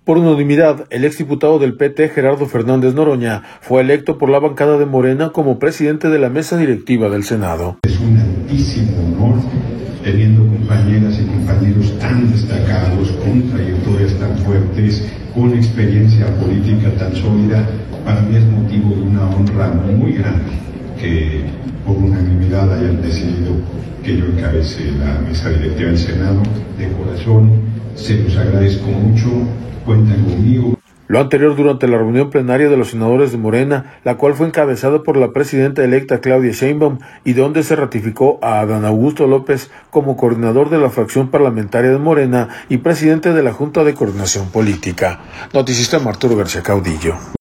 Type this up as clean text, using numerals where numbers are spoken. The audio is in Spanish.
Por unanimidad, el exdiputado del PT, Gerardo Fernández Noroña, fue electo por la bancada de Morena como presidente de la mesa directiva del Senado. Es un altísimo honor, teniendo compañeras y compañeros tan destacados, con trayectorias tan fuertes, con experiencia política tan sólida. Para mí es motivo de una honra muy grande que por unanimidad hayan decidido que yo encabece la mesa directiva del Senado. De corazón, se los agradezco mucho. Cuentan conmigo. Lo anterior durante la reunión plenaria de los senadores de Morena, la cual fue encabezada por la presidenta electa Claudia Sheinbaum y donde se ratificó a Adán Augusto López como coordinador de la fracción parlamentaria de Morena y presidente de la Junta de Coordinación Política. Notisistema Arturo García Caudillo.